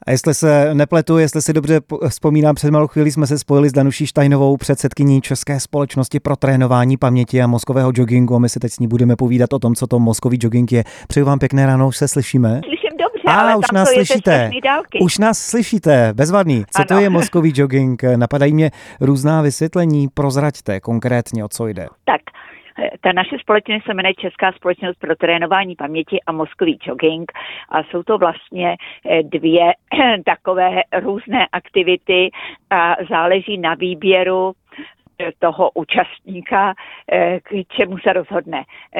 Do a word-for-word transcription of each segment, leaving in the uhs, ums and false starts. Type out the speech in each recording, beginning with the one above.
A jestli se nepletu, jestli si dobře vzpomínám, před malou chvíli jsme se spojili s Danuší Štajnovou, předsedkyní České společnosti pro trénování paměti a mozkového joggingu, a my si teď s ní budeme povídat o tom, co to mozkový jogging je. Přeju vám pěkné ráno, už se slyšíme. Slyším dobře, a, ale už tam nás to slyšíte. dálky. Už nás slyšíte, bezvadný. Co ano. to je mozkový jogging? Napadají mě různá vysvětlení, prozraďte konkrétně, o co jde. Tak. Ta naše společnost se jmenuje Česká společnost pro trénování paměti a mozkový jogging a jsou to vlastně dvě takové různé aktivity a záleží na výběru toho účastníka, k čemu se rozhodne.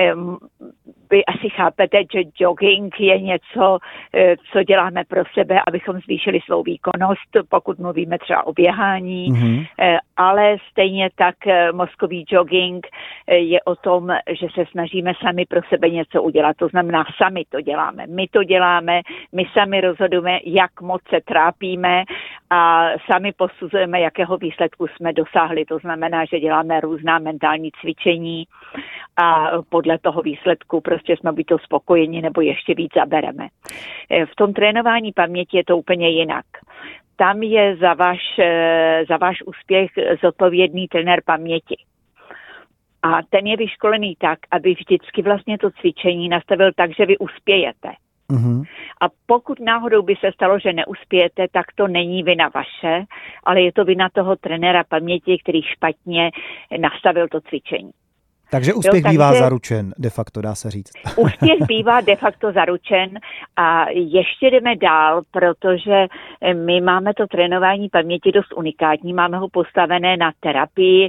Vy asi chápete, že jogging je něco, co děláme pro sebe, abychom zvýšili svou výkonnost, pokud mluvíme třeba o běhání, mm-hmm. ale stejně tak mozkový jogging je o tom, že se snažíme sami pro sebe něco udělat. To znamená, sami to děláme. My to děláme, my sami rozhodujeme, jak moc se trápíme a sami posuzujeme, jakého výsledku jsme dosáhli. To znamená, že děláme různá mentální cvičení a podle toho výsledku prostě jsme buď to spokojeni, nebo ještě víc zabereme. V tom trénování paměti je to úplně jinak. Tam je za váš, za váš úspěch zodpovědný trenér paměti. A ten je vyškolený tak, aby vždycky vlastně to cvičení nastavil tak, že vy uspějete. Mm-hmm. A pokud náhodou by se stalo, že neuspějete, tak to není vina vaše, ale je to vina toho trenéra paměti, který špatně nastavil to cvičení. Takže úspěch jo, bývá takže zaručen, de facto, dá se říct. Úspěch bývá de facto zaručen a ještě jdeme dál, protože my máme to trénování paměti dost unikátní, máme ho postavené na terapii,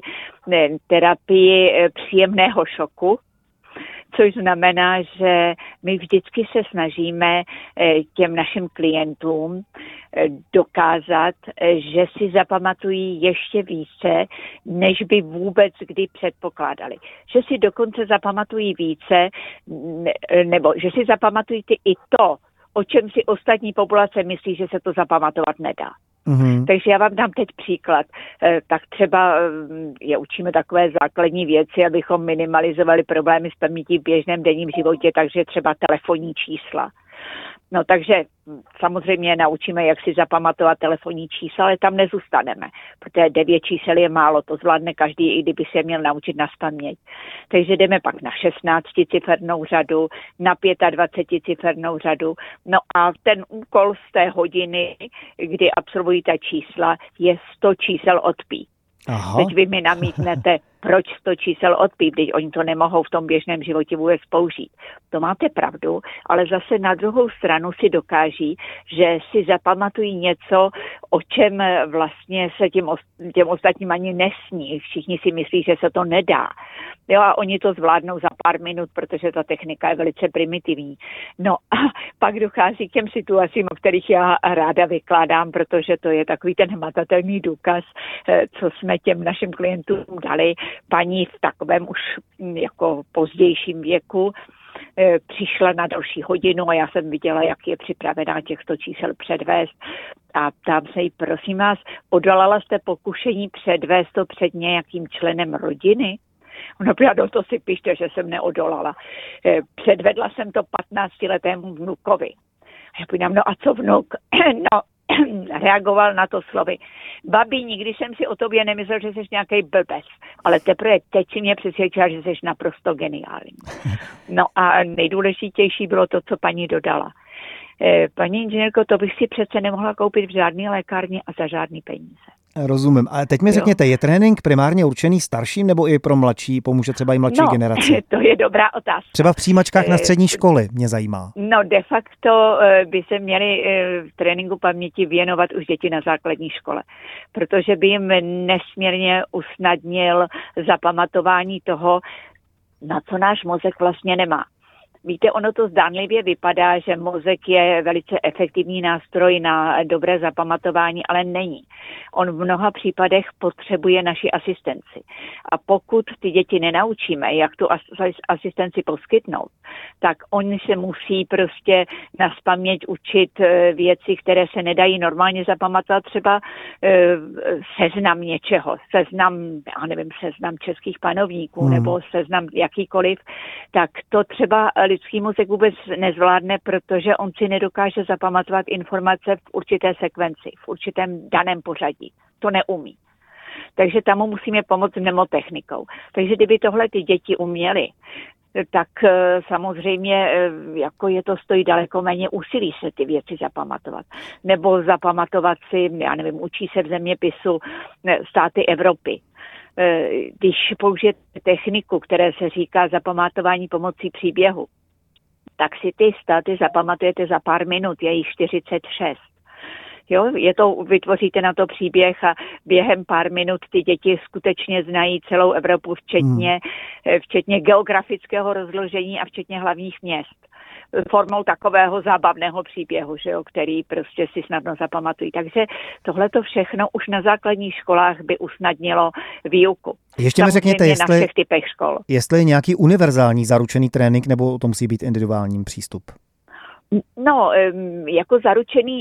terapii příjemného šoku, což znamená, že my vždycky se snažíme těm našim klientům dokázat, že si zapamatují ještě více, než by vůbec kdy předpokládali. Že si dokonce zapamatují více, nebo že si zapamatují i to, o čem si ostatní populace myslí, že se to zapamatovat nedá. Mm-hmm. Takže já vám dám teď příklad. Tak třeba je učíme takové základní věci, abychom minimalizovali problémy s pamětí v běžném denním životě, takže třeba telefonní čísla. No takže samozřejmě naučíme, jak si zapamatovat telefonní čísla, ale tam nezůstaneme, protože devět čísel je málo, to zvládne každý, i kdyby se měl naučit nazpaměť. Takže jdeme pak na šestnácticifernou řadu, na dvacetipěticifernou řadu, no a ten úkol z té hodiny, kdy absolvují ta čísla, je sto čísel od pí. Aha. Teď vy mi namítnete, proč sto čísel od pí, když oni to nemohou v tom běžném životě vůbec použít. To máte pravdu, ale zase na druhou stranu si dokáží, že si zapamatují něco, o čem vlastně se těm, těm ostatním ani nesní. Všichni si myslí, že se to nedá. Jo, a oni to zvládnou za pár minut, protože ta technika je velice primitivní. No a pak dochází k těm situacím, o kterých já ráda vykládám, protože to je takový ten hmatatelný důkaz, co jsme těm našim klientům dali. Paní v takovém už jako pozdějším věku přišla na další hodinu a já jsem viděla, jak je připravená těch sto čísel předvést a ptám se jí, prosím vás, odolala jste pokušení předvést to před nějakým členem rodiny? Ona byla, to si píšte, že jsem neodolala. Předvedla jsem to patnáctiletému vnukovi. A já půjdám, no a co vnuk? No, reagoval na to slovy. Babi, nikdy jsem si o tobě nemyslel, že jsi nějaký blbec, ale teprve teď si mě přesvědčila, že jsi naprosto geniální. No a nejdůležitější bylo to, co paní dodala. Paní inženýrko, to bych si přece nemohla koupit v žádné lékárně a za žádný peníze. Rozumím. A teď mi řekněte, je trénink primárně určený starším nebo i pro mladší? Pomůže třeba i mladší no, generaci? To je dobrá otázka. Třeba v přijímačkách na střední školy mě zajímá. No de facto by se měli v tréninku paměti věnovat už děti na základní škole, protože by jim nesmírně usnadnil zapamatování toho, na co náš mozek vlastně nemá. Víte, ono to zdánlivě vypadá, že mozek je velice efektivní nástroj na dobré zapamatování, ale není. On v mnoha případech potřebuje naši asistenci. A pokud ty děti nenaučíme, jak tu asistenci poskytnout, tak oni se musí prostě nazpaměť učit věci, které se nedají normálně zapamatovat, třeba seznam něčeho, seznam, já nevím, seznam českých panovníků hmm. nebo seznam jakýkoliv, tak to třeba lidský mozek vůbec nezvládne, protože on si nedokáže zapamatovat informace v určité sekvenci, v určitém daném pořadí. To neumí. Takže tam mu musíme pomoct mnemotechnikou. Takže kdyby tohle ty děti uměly, tak samozřejmě jako je to stojí daleko méně úsilí se ty věci zapamatovat. Nebo zapamatovat si, já nevím, učí se v zeměpisu státy Evropy. Když použijete techniku, které se říká zapamatování pomocí příběhu, tak si ty státy zapamatujete za pár minut, je jich čtyřicet šest. Jo, je to, vytvoříte na to příběh a během pár minut ty děti skutečně znají celou Evropu, včetně, hmm. včetně geografického rozložení a včetně hlavních měst. Formou takového zábavného příběhu, že jo, který prostě si snadno zapamatují. Takže tohleto všechno už na základních školách by usnadnilo výuku. Ještě mi řekněte, jestli, na všech typech škol. jestli je nějaký univerzální zaručený trénink, nebo to musí být individuální přístup? No, jako zaručený,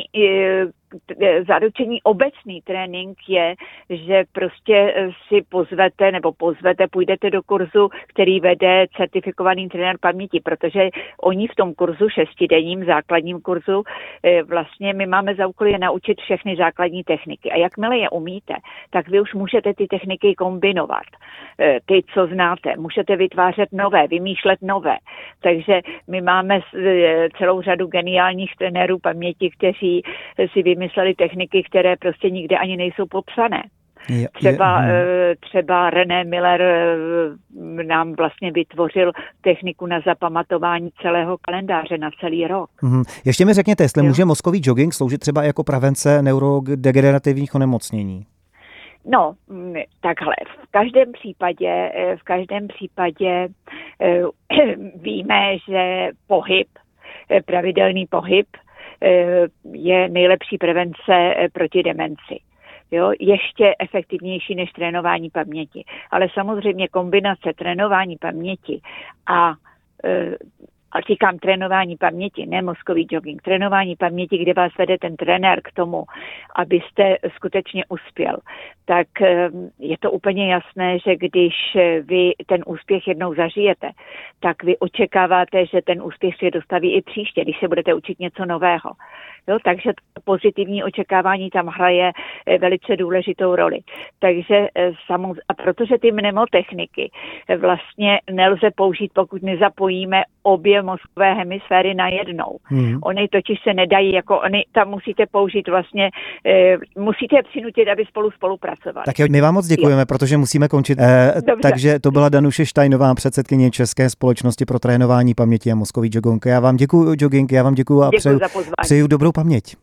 zaručený obecný trénink je, že prostě si pozvete nebo pozvete, půjdete do kurzu, který vede certifikovaný trenér paměti, protože oni v tom kurzu, šestidenním základním kurzu, vlastně my máme za úkol je naučit všechny základní techniky. A jakmile je umíte, tak vy už můžete ty techniky kombinovat. Ty, co znáte, můžete vytvářet nové, vymýšlet nové. Takže my máme celou řadu geniálních trenérů paměti, kteří si vymysleli techniky, které prostě nikde ani nejsou popsané. Je, třeba, je, třeba René Miller nám vlastně vytvořil techniku na zapamatování celého kalendáře na celý rok. Mm. Ještě mi řekněte, jestli jo? může mozkový jogging sloužit třeba jako prevence neurodegenerativních onemocnění? No, takhle. V každém případě, v každém případě víme, že pohyb, pravidelný pohyb je nejlepší prevence proti demenci. Jo, ještě efektivnější než trénování paměti. Ale samozřejmě kombinace trénování paměti a a říkám trénování paměti, ne mozkový jogging, trénování paměti, kde vás vede ten trenér k tomu, abyste skutečně uspěl, tak je to úplně jasné, že když vy ten úspěch jednou zažijete, tak vy očekáváte, že ten úspěch se dostaví i příště, když se budete učit něco nového. Jo, takže pozitivní očekávání tam hraje velice důležitou roli. Takže samozřejmě, a protože ty mnemotechniky vlastně nelze použít, pokud nezapojíme obě mozkové hemisféry najednou. Hmm. Oni totiž se nedají, jako oni tam musíte použít vlastně, e, musíte je přinutit, aby spolu spolupracovali. Tak jo, my vám moc děkujeme, jo. protože musíme končit. E, takže to byla Danuše Štajnová, předsedkyně České společnosti pro trénování paměti a mozkový jogging. Já vám děkuju, jogging, já vám děkuji a děkuju přeju, přeju dobrou paměť.